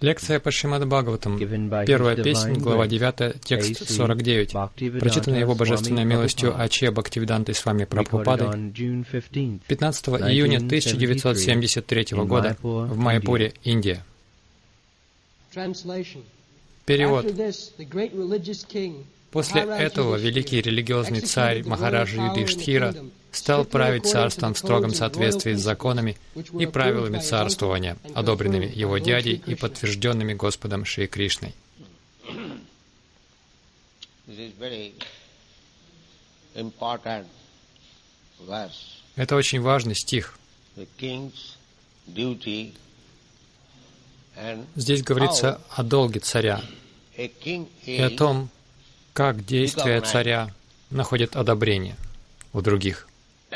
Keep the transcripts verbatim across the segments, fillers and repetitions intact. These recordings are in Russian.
Лекция по Шримад Бхагаватам, первая песнь, глава девятая, текст сорок девять, прочитана его божественной милостью Аче Бхактивидантой Свами Прабхупадой пятнадцатого июня тысяча девятьсот семьдесят третьего года в Майяпуре, Индия. Перевод. После этого великий религиозный царь Махараджа Юдхиштхира стал править царством в строгом соответствии с законами и правилами царствования, одобренными его дядей и подтвержденными Господом Шри Кришной. Это очень важный стих. Здесь говорится о долге царя и о том, как действия царя находят одобрение у других.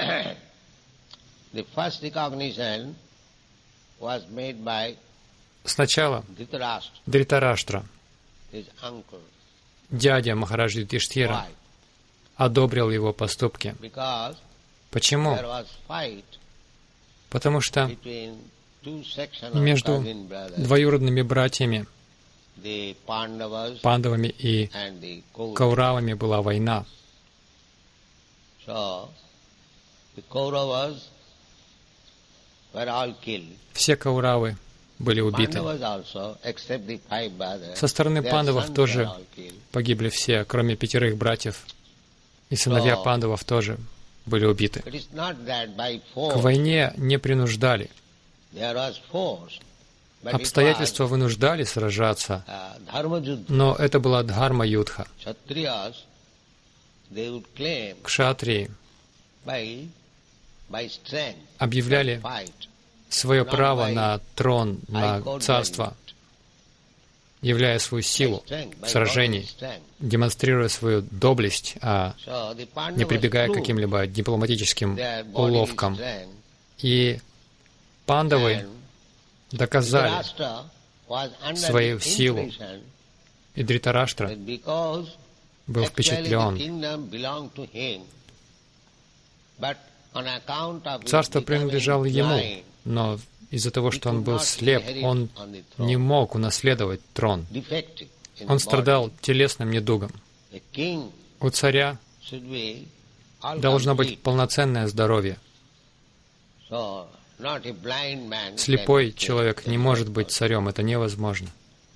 Сначала Дритараштра, дядя Махараджа Юдхиштхира, одобрил его поступки. Почему? Потому что между двоюродными братьями, Пандавами и Кауравами, была война. Все Кауравы были убиты. Со стороны Пандавов тоже погибли все, кроме пятерых братьев. И сыновья Пандавов тоже были убиты. К войне не принуждали. Обстоятельства вынуждали сражаться, но это была дхарма-юдха. Кшатрии объявляли свое право на трон, на царство, являя свою силу в сражении, демонстрируя свою доблесть, а не прибегая к каким-либо дипломатическим уловкам. И пандавы доказали свою силу, и Дритараштра был впечатлен. Царство принадлежало ему, но из-за того, что он был слеп, он не мог унаследовать трон. Он страдал телесным недугом. У царя должно быть полноценное здоровье. Слепой человек не может быть царем, это невозможно.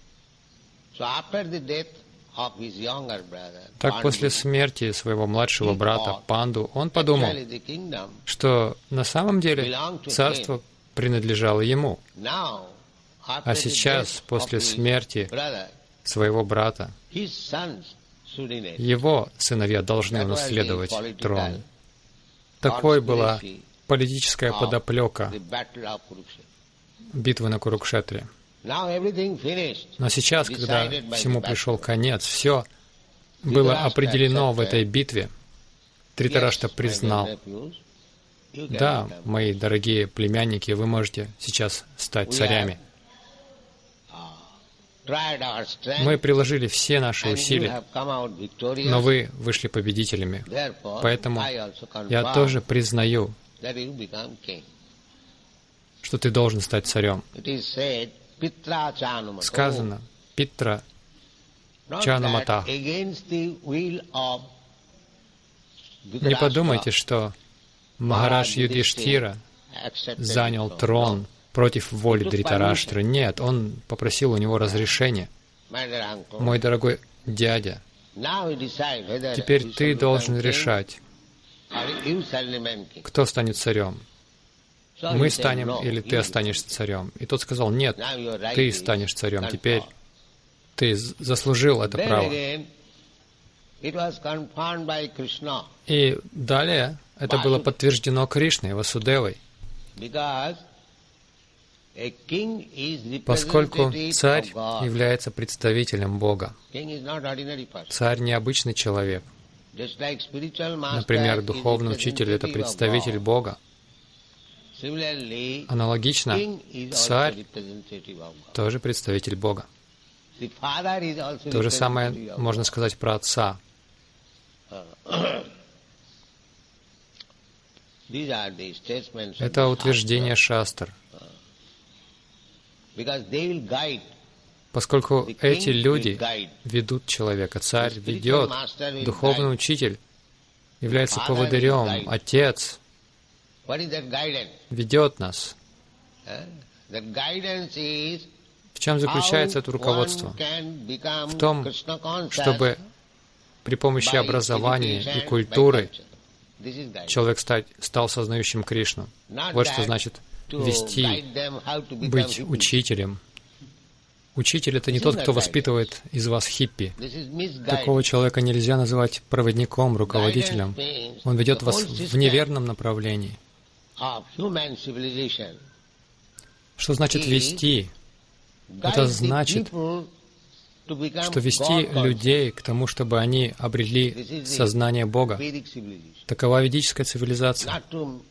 Так, после смерти своего младшего брата Панду, он подумал, что на самом деле царство принадлежало ему. А сейчас, после смерти своего брата, его сыновья должны унаследовать трон. Такой была политическая подоплека битвы на Курукшетре. Но сейчас, когда всему пришел конец, все было определено в этой битве, Дритараштра признал: да, мои дорогие племянники, вы можете сейчас стать царями. Мы приложили все наши усилия, но вы вышли победителями. Поэтому я тоже признаю, что ты должен стать царем. Сказано, Питра Чанамата. Не подумайте, что Махарадж Юдхиштхира занял трон против воли Дритараштры. Нет, он попросил у него разрешения. Мой дорогой дядя, теперь ты должен решать, кто станет царем. Мы станем или ты останешься царем? И тот сказал: нет, ты станешь царем. Теперь ты заслужил это право. И далее это было подтверждено Кришной, Васудевой. Поскольку царь является представителем Бога. Царь не обычный человек. Например, духовный учитель — это представитель Бога. Аналогично, царь тоже представитель Бога. То же самое можно сказать про отца. Это утверждение шастр. Поскольку эти люди ведут человека, царь ведет, духовный учитель является поводырем, отец ведет нас. В чем заключается это руководство? В том, чтобы при помощи образования и культуры человек стать, стал сознающим Кришну. Вот что значит вести, быть учителем. Учитель — это не тот, кто воспитывает из вас хиппи. Такого человека нельзя называть проводником, руководителем. Он ведет вас в неверном направлении. Что значит вести? Это значит, что вести людей к тому, чтобы они обрели сознание Бога. Такова ведическая цивилизация.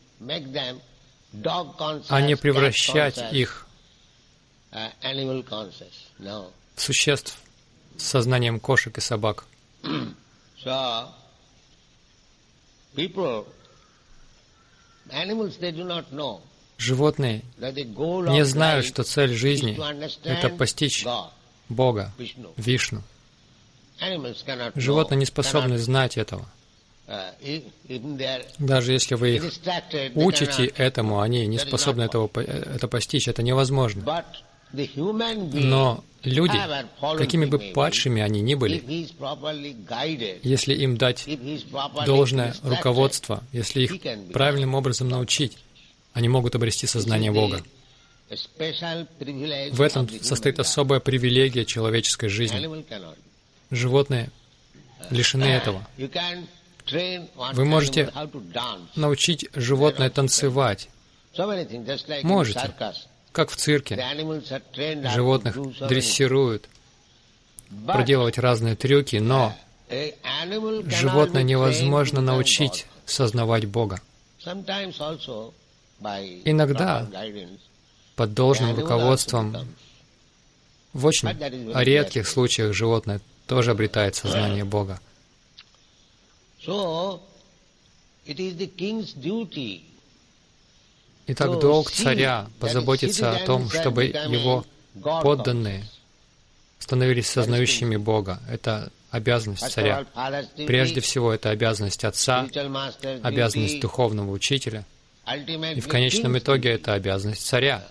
А не превращать их в существ с сознанием кошек и собак. Животные не знают, что цель жизни — это постичь Бога, Вишну. Животные не способны знать этого. Даже если вы их учите этому, они не способны этого, это постичь, это невозможно. Но люди, какими бы падшими они ни были, если им дать должное руководство, если их правильным образом научить, они могут обрести сознание Бога. В этом состоит особая привилегия человеческой жизни. Животные лишены этого. Вы можете научить животное танцевать. Можете. Как в цирке. Животных дрессируют, проделывать разные трюки, но животное невозможно научить сознавать Бога. Иногда под должным руководством, в очень редких случаях, животное тоже обретает сознание Бога. Итак, долг царя позаботиться о том, чтобы его подданные становились сознающими Бога. Это обязанность царя. Прежде всего, это обязанность отца, обязанность духовного учителя. И в конечном итоге это обязанность царя.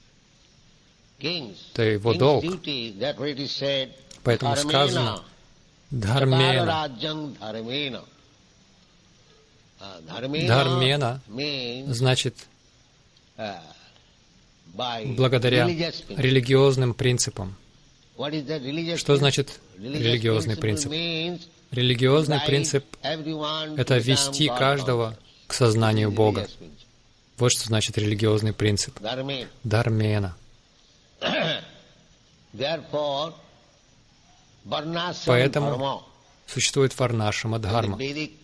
Это его долг. Поэтому сказано «дхармена». Дхармена значит благодаря религиозным принципам. Что значит религиозный принцип? Религиозный принцип — это вести каждого к сознанию Бога. Вот что значит религиозный принцип. Дхармена. Поэтому существует варнашрама дхарма.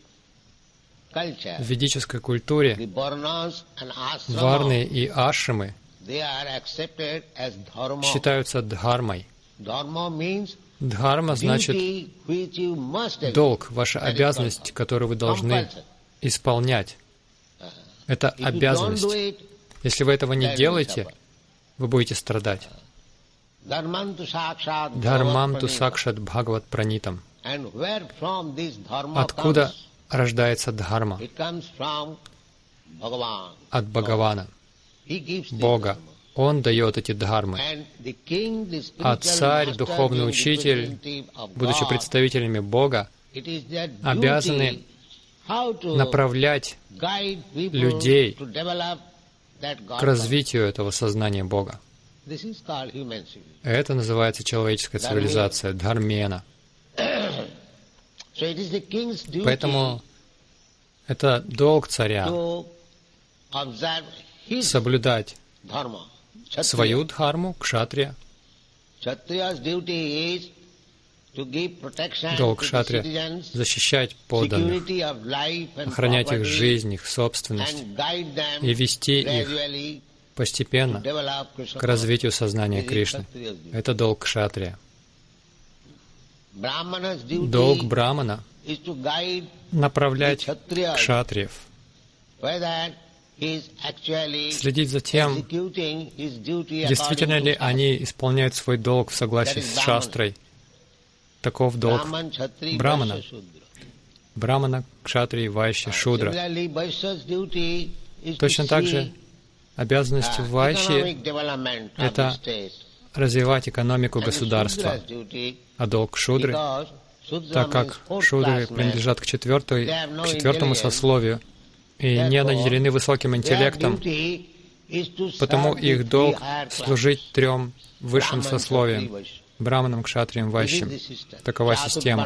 В ведической культуре варны и ашрамы считаются дхармой. Дхарма значит долг, ваша обязанность, которую вы должны исполнять. Это обязанность. Если вы этого не делаете, вы будете страдать. Дхармам ту сакшат бхагават пранитам. Откуда рождается дхарма? От Бхагавана, Бога. Он дает эти дхармы. А царь, духовный учитель, будучи представителями Бога, обязаны направлять людей к развитию этого сознания Бога. Это называется человеческая цивилизация, дхармена. Поэтому это долг царя соблюдать свою дхарму, кшатрия. Долг кшатрия — защищать подданных, охранять их жизнь, их собственность и вести их постепенно к развитию сознания Кришны. Это долг кшатрия. Долг брамана — направлять кшатриев следить за тем, действительно ли они исполняют свой долг в согласии с шастрой. Таков долг брамана. Брамана, кшатрии, вайши, шудра. Точно так же обязанность вайши — это развивать экономику государства, а долг шудры, так как шудры принадлежат к, четвертой, к четвертому сословию и не наделены высоким интеллектом, потому их долг — служить трем высшим сословиям — браманам, кшатриям, вайшям. Такова система.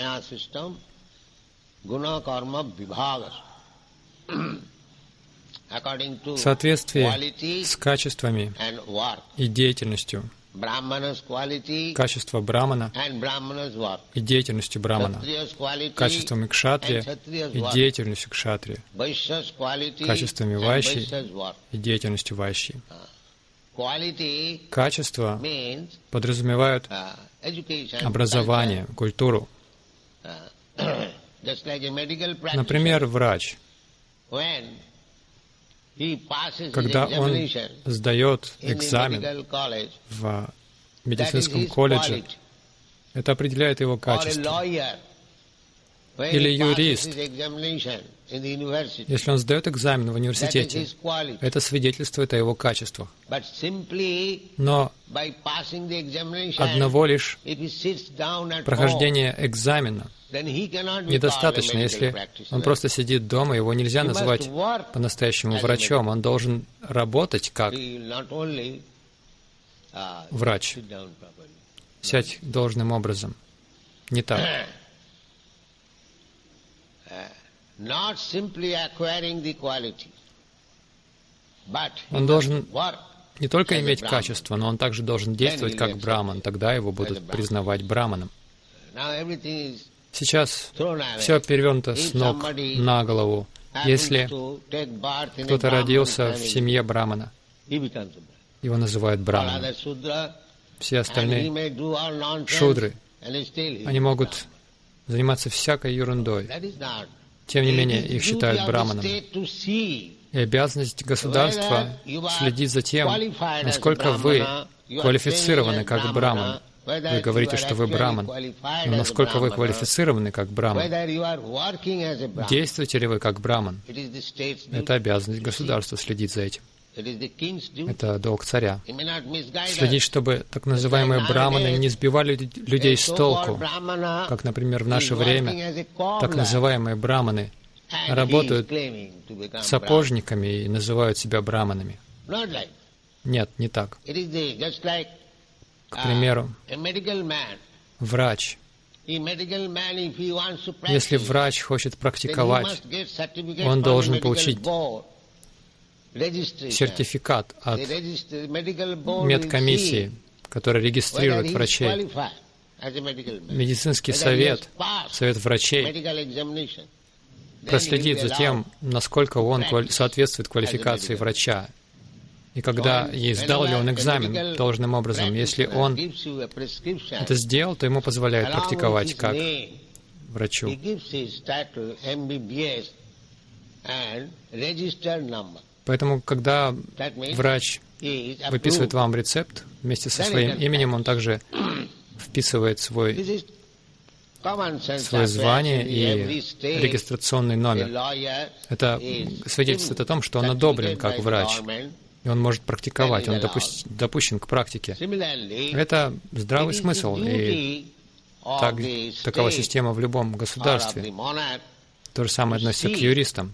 В соответствии с качествами и деятельностью, качество брамана и деятельностью брамана, качествами кшатрия и деятельностью кшатрия, качествами вайши и деятельностью вайши. Качества подразумевают образование, культуру. Например, врач, когда он сдает экзамен в медицинском колледже, это определяет его качество. Или юрист, если он сдает экзамен в университете, это свидетельствует о его качествах. Но одного лишь прохождения экзамена недостаточно. Если он просто сидит дома, его нельзя назвать по-настоящему врачом. Он должен работать как врач. Сядь должным образом. Не так. Он должен не только иметь качество, но он также должен действовать как браман. Тогда его будут признавать браманом. Сейчас все перевернуто с ног на голову. Если кто-то родился в семье брамана, его называют браманом. Все остальные шудры, они могут заниматься всякой ерундой. Тем не менее, их считают браманом. И обязанность государства следить за тем, насколько вы квалифицированы как браман. Вы говорите, что вы браман, но насколько вы квалифицированы как браман? Действуете ли вы как браман? Это обязанность государства следить за этим. Это долг царя. Следить, чтобы так называемые браманы не сбивали людей с толку. Как, например, в наше время так называемые браманы работают сапожниками и называют себя браманами. Нет, не так. К примеру, врач. Если врач хочет практиковать, он должен получить сертификат от медкомиссии, которая регистрирует врачей. Медицинский совет, совет врачей, проследит за тем, насколько он соответствует квалификации врача. И когда и сдал ли он экзамен должным образом, если он это сделал, то ему позволяют практиковать как врачу. Поэтому, когда врач выписывает вам рецепт, вместе со своим именем он также вписывает свой, свое звание и регистрационный номер. Это свидетельствует о том, что он одобрен как врач, и он может практиковать, он допу- допущен к практике. Это здравый смысл, и так, такова система в любом государстве. То же самое относится к юристам.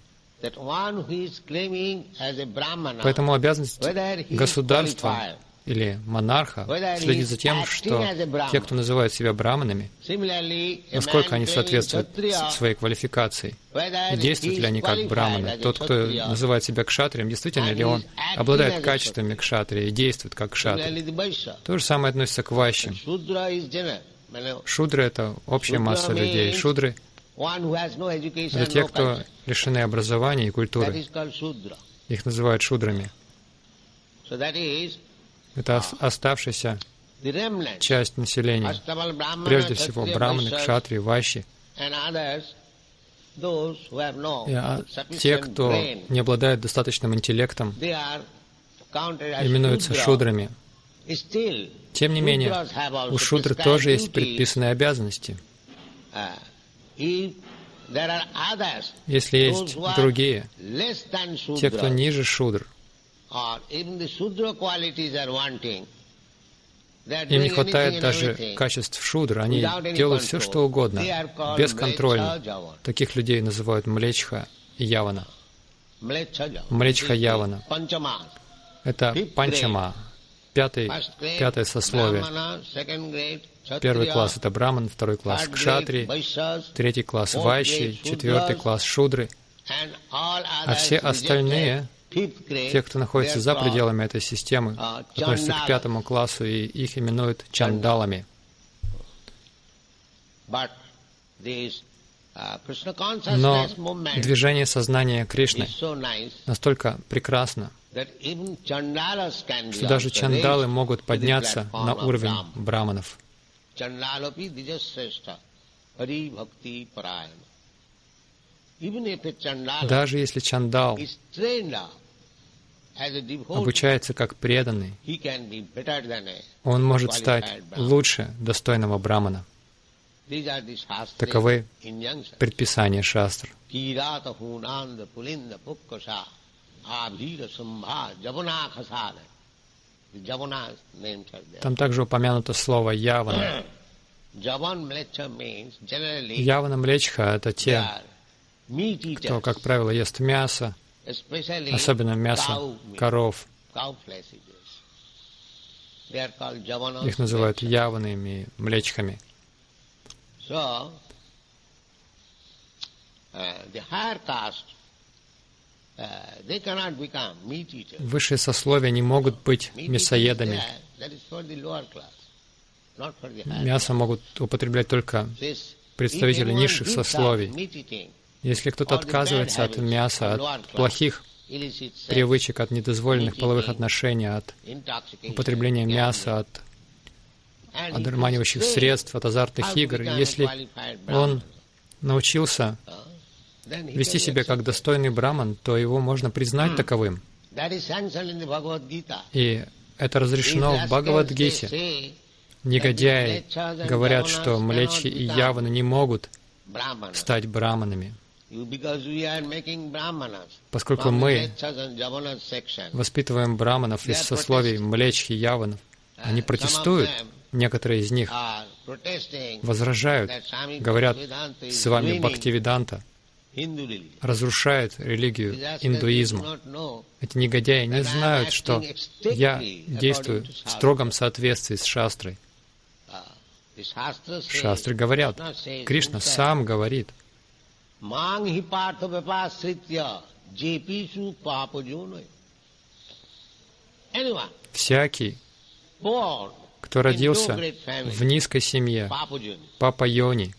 Поэтому обязанность государства или монарха следить за тем, что те, кто называют себя браманами, насколько они соответствуют своей квалификации, и действуют ли они как браманы. Тот, кто называет себя кшатрием, действительно ли он обладает качествами кшатрия и действует как кшатрий. То же самое относится к вайшям. Шудры — это общая масса людей. Шудры — это те, кто лишены образования и культуры. Их называют шудрами. Это оставшаяся часть населения. Прежде всего, браманы, кшатрии, вайши А те, кто не обладает достаточным интеллектом, именуются шудрами. Тем не менее, у шудр тоже есть предписанные обязанности. Если есть другие, те, кто ниже шудр, им не хватает даже качеств шудр, они делают все, что угодно, бесконтрольно. Таких людей называют млечха и явана. Млечха явана. Это панчама, пятый, пятое сословие. Первый класс — это браман, второй класс — кшатри, третий класс — вайши, четвертый класс — шудры. А все остальные, те, кто находится за пределами этой системы, относятся к пятому классу, и их именуют чандалами. Но движение сознания Кришны настолько прекрасно, что даже чандалы могут подняться на уровень браманов. Даже если чандал обучается как преданный, он может стать лучше достойного брамана. Таковы предписания шастр. Там также упомянуто слово «явана». Явана млечха — это те, кто, как правило, ест мясо, особенно мясо коров. Их называют яванными млечхами. Высшие сословия не могут быть мясоедами. Мясо могут употреблять только представители низших сословий. Если кто-то отказывается от мяса, от плохих привычек, от недозволенных половых отношений, от употребления мяса, от одурманивающих средств, от азартных игр, если он научился вести себя как достойный браман, то его можно признать таковым. И это разрешено в Бхагавад-гите. Негодяи говорят, что млечхи и яваны не могут стать браманами, поскольку мы воспитываем браманов из сословий млечхи и яванов. Они протестуют, некоторые из них возражают, говорят, с вами Бхактивиданта разрушает религию индуизма. Эти негодяи не знают, что я действую в строгом соответствии с шастрой. Шастры говорят, Кришна сам говорит, всякий, кто родился в низкой семье, папа-йони,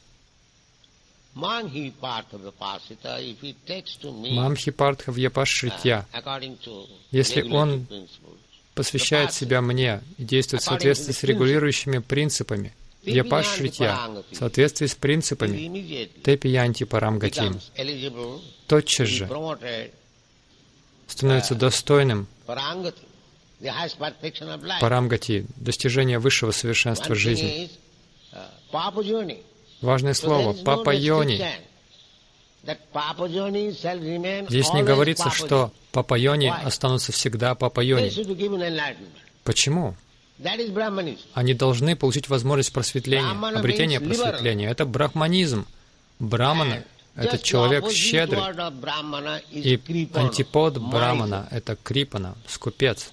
Мамхипартха Вьяпашритья, если он посвящает себя мне и действует в соответствии с регулирующими принципами, Вьяпашритья, в соответствии с принципами, Тепиянти Парамгатим, тотчас же становится достойным Парамгати, достижения высшего совершенства жизни. Важное слово — Папа-йони. Здесь не говорится, что Папа-йони останутся всегда Папа-йони. Почему? Они должны получить возможность просветления, обретения просветления. Это брахманизм. Брамана — это человек щедрый. И антипод брамана — это крипана, скупец.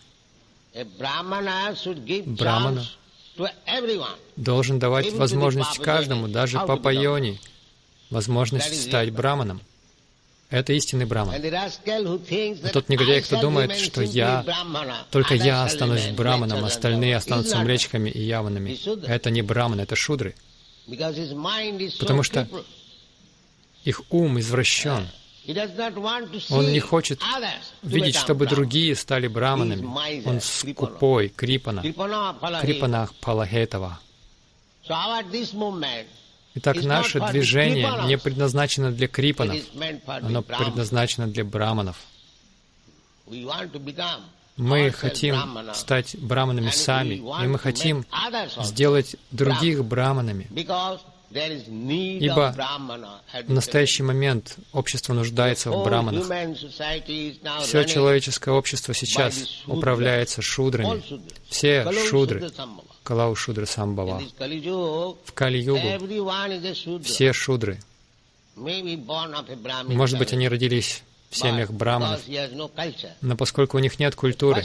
Брамана должен давать возможность каждому, даже папа-йони, возможность стать браманом. Это истинный браман. А тот негодяй, кто думает, что я, только я останусь браманом, остальные останутся млечками и яванами. Это не браман, это шудры. Потому что их ум извращен. Он не хочет видеть, чтобы другие стали браманами. Он скупой, крипана, крипанах палагетава. Итак, наше движение не предназначено для крипанов, оно предназначено для браманов. Мы хотим стать браманами сами, и мы хотим сделать других браманами, ибо в настоящий момент общество нуждается в браманах. Все человеческое общество сейчас управляется шудрами. Все шудры. Калау шудра самбава. В Кали-югу все шудры. Может быть, они родились в семьях браманов, но поскольку у них нет культуры,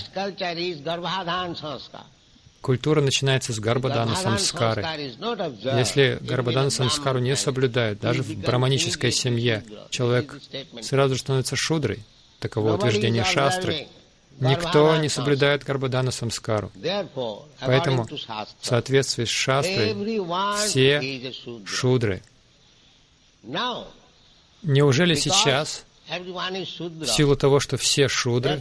культура начинается с гарбадана самскары. Если гарбадана самскару не соблюдают, даже в браманической семье, человек сразу становится шудрой. Таково утверждение шастры. Никто не соблюдает гарбадана самскару. Поэтому в соответствии с шастрой все шудры. Неужели сейчас, в силу того, что все шудры,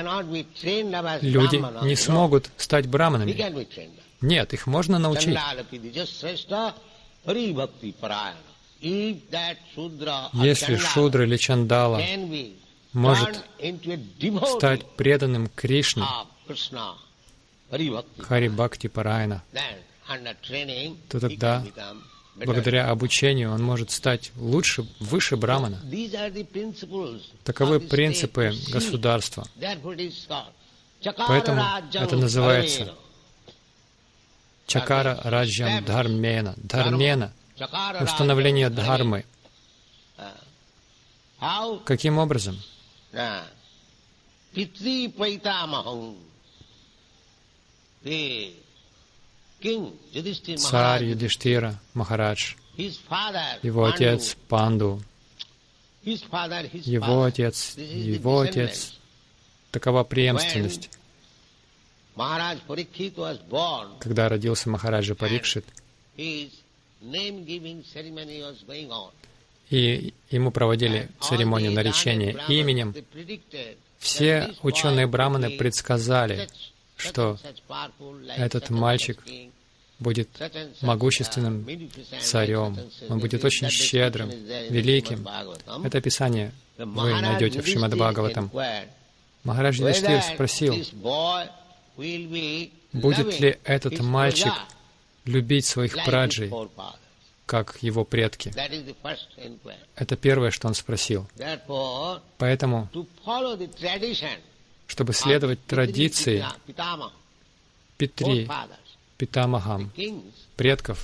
люди не смогут стать браманами? Нет, их можно научить. Если шудра или чандала может стать преданным Кришне, Хари Бхакти Парайана, то тогда, благодаря обучению, он может стать лучше, выше брамана. Таковы принципы государства. Поэтому это называется Чакара Раджьям Дхармена. Дхармена — установление дхармы. Каким образом? Царь Юдхиштира Махарадж, его отец Панду, его отец, его отец. Такова преемственность. Когда родился Махараджа Парикшит, и ему проводили церемонию наречения именем, все ученые-браманы предсказали, что этот мальчик будет могущественным царем, он будет очень щедрым, великим. Это описание вы найдете в Шримад-Бхагаватам. Махарадж Юдхиштир спросил, будет ли этот мальчик любить своих праджей, как его предки. Это первое, что он спросил. Поэтому, чтобы следовать традиции Питри, Питамахам, предков,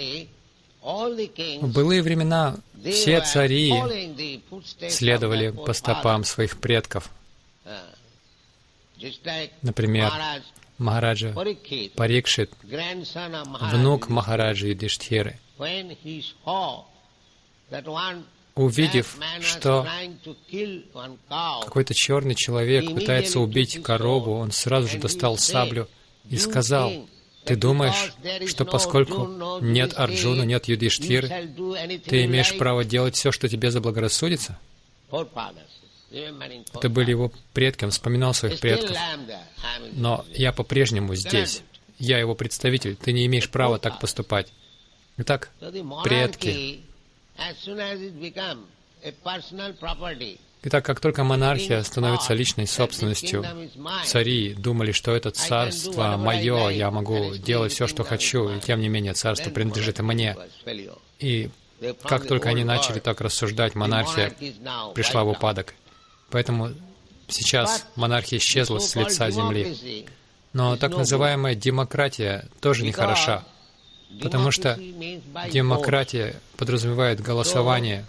в былые времена все цари следовали по стопам своих предков. Например, Махараджа Парикшит, внук Махараджи Юдхиштиры, увидев, что какой-то черный человек пытается убить корову, он сразу же достал саблю и сказал: «Ты думаешь, что поскольку нет Арджуна, нет Юдхиштиры, ты имеешь право делать все, что тебе заблагорассудится?» Это были его предки, он вспоминал своих предков. Но я по-прежнему здесь, я его представитель, ты не имеешь права так поступать. Итак, предки. Итак, как только монархия становится личной собственностью, цари думали, что это царство мое, я могу делать все, что хочу, и тем не менее царство принадлежит и мне. И как только они начали так рассуждать, монархия пришла в упадок. Поэтому сейчас монархия исчезла с лица земли. Но так называемая демократия тоже нехороша, потому что демократия подразумевает голосование.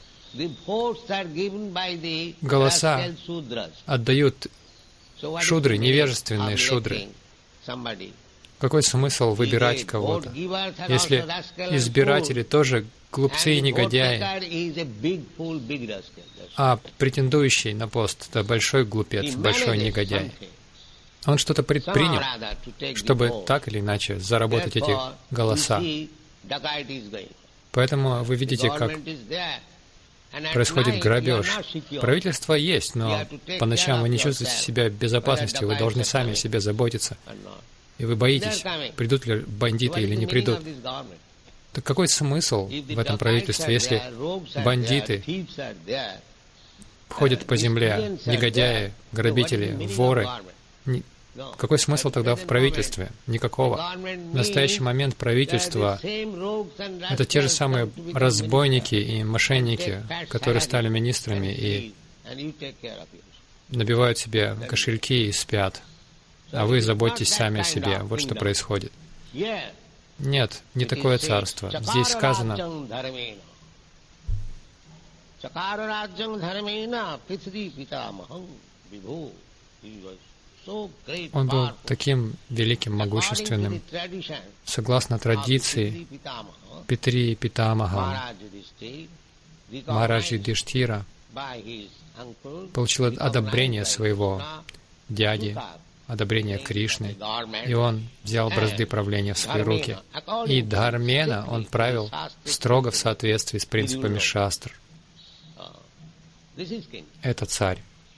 Голоса отдают шудры, невежественные шудры. Какой смысл выбирать кого-то, если избиратели тоже глупцы и негодяи, а претендующий на пост — это большой глупец, большой негодяй? Он что-то предпринял, чтобы так или иначе заработать эти голоса. Поэтому вы видите, как происходит грабеж. Правительство есть, но по ночам вы не чувствуете себя в безопасности, вы должны сами о себе заботиться. И вы боитесь, придут ли бандиты или не придут. Так какой смысл в этом правительстве, если бандиты ходят по земле, негодяи, грабители, воры? Какой смысл тогда в правительстве? Никакого. В настоящий момент правительство — это те же самые разбойники и мошенники, которые стали министрами и набивают себе кошельки и спят. А вы заботьтесь сами о себе. Вот что происходит. Нет, не такое царство. Здесь сказано, он был таким великим, могущественным. Согласно традиции, Питри Питамаха, Махараджа Юдхиштира получил одобрение своего дяди, одобрение Кришны, и он взял бразды правления в свои руки. И Дхармена он правил строго в соответствии с принципами шастр. Это царь.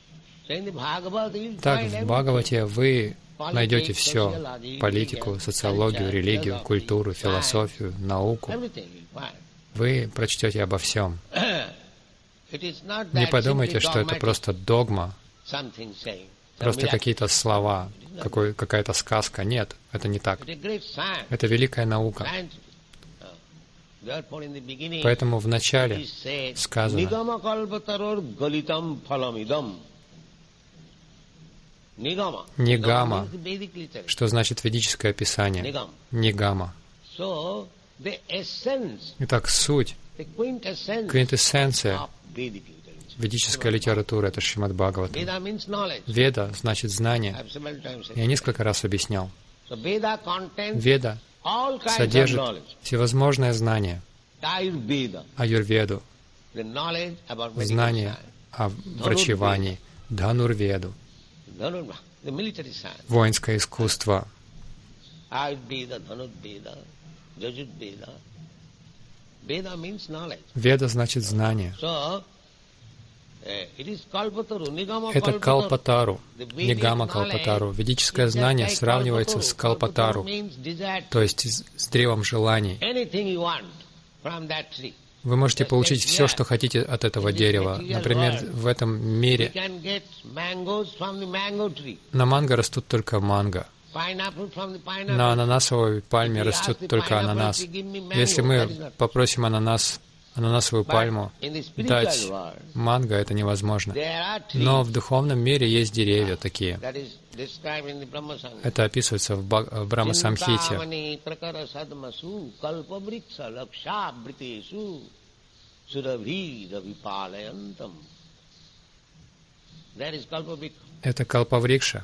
Так, в Бхагавате вы найдете все: политику, социологию, религию, культуру, философию, науку. Вы прочтете обо всем. Не подумайте, что это просто догма, просто какие-то слова, какой, какая-то сказка. Нет, это не так. Это великая наука. Поэтому в начале сказано Нигама, что значит ведическое писание. Нигама. Итак, суть, квинтэссенция ведической литературы — это Шримад Бхагаватам. Веда значит знание. Я несколько раз объяснял. Веда содержит всевозможные знания. Аюрведу, знание о врачевании, Дханурведу, воинское искусство. Веда значит знание. Это Калпатару, Нигама Калпатару. Ведическое знание сравнивается с Калпатару, то есть с древом желаний. Вы можете получить все, что хотите от этого дерева. Например, в этом мире на манго растут только манго. На ананасовой пальме растет только ананас. Если мы попросим ананас, ананасовую пальму дать манго, это невозможно. Но в духовном мире есть деревья такие. Это описывается в, Баг... в Брахма-самхите. Это калпаврикша.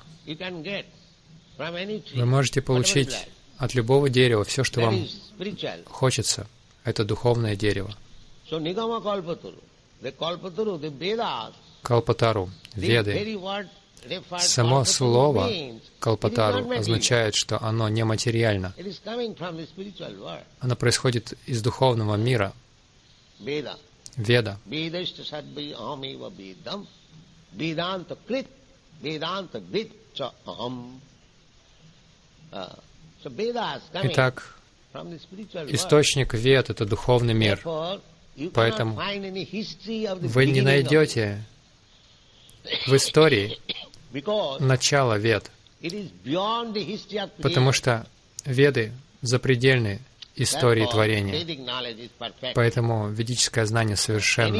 Вы можете получить от любого дерева все, что вам хочется. Это духовное дерево. Калпатару, Веды. Само слово Калпатару означает, что оно нематериально. Оно происходит из духовного мира. Веда. Итак, источник Вед — это духовный мир. Поэтому вы не найдете в истории начала Вед, потому что Веды запредельны истории творения. Поэтому ведическое знание совершенно.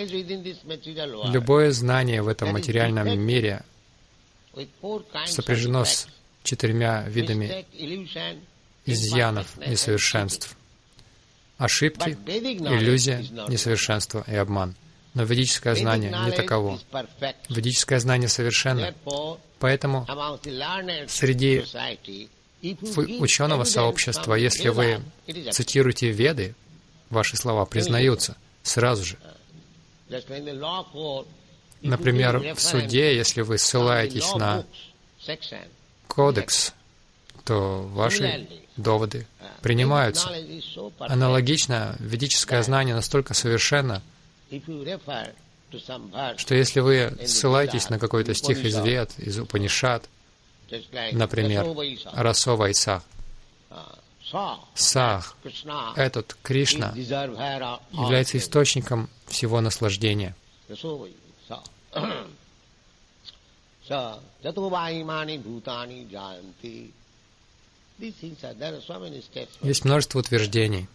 Любое знание в этом материальном мире сопряжено с четырьмя видами изъянов, несовершенств. Ошибки, иллюзия, несовершенство и обман. Но ведическое знание не таково. Ведическое знание совершенно. Поэтому среди ученого сообщества, если вы цитируете Веды, ваши слова признаются сразу же. Например, в суде, если вы ссылаетесь на кодекс, то ваши доводы принимаются. Аналогично, ведическое знание настолько совершенно, что если вы ссылаетесь на какой-то стих из Вед, из Упанишад, например, Расо Вайса, Сах, этот Кришна, является источником всего наслаждения. Есть множество утверждений.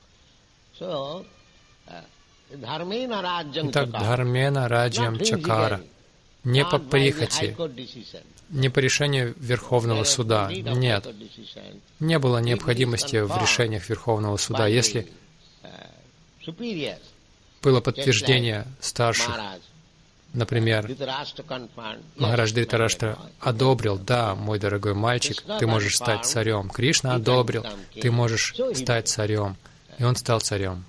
Итак, Дхармена Раджьям Чакара. Не по прихоти, не по решению Верховного Суда. Нет. Не было необходимости в решениях Верховного Суда. Если было подтверждение старших, например, Махарадж Дритараштра одобрил: да, мой дорогой мальчик, ты можешь стать царем. Кришна одобрил: ты можешь стать царем. И он стал царем.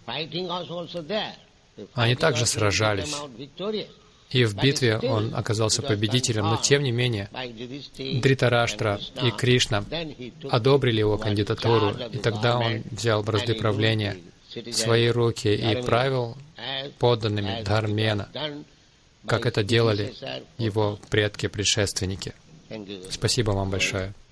Они также сражались. И в битве он оказался победителем, но тем не менее Дритараштра и Кришна одобрили его кандидатуру, и тогда он взял бразды правления в свои руки и правил подданными Дхармена, как это делали его предки-предшественники. Спасибо вам большое.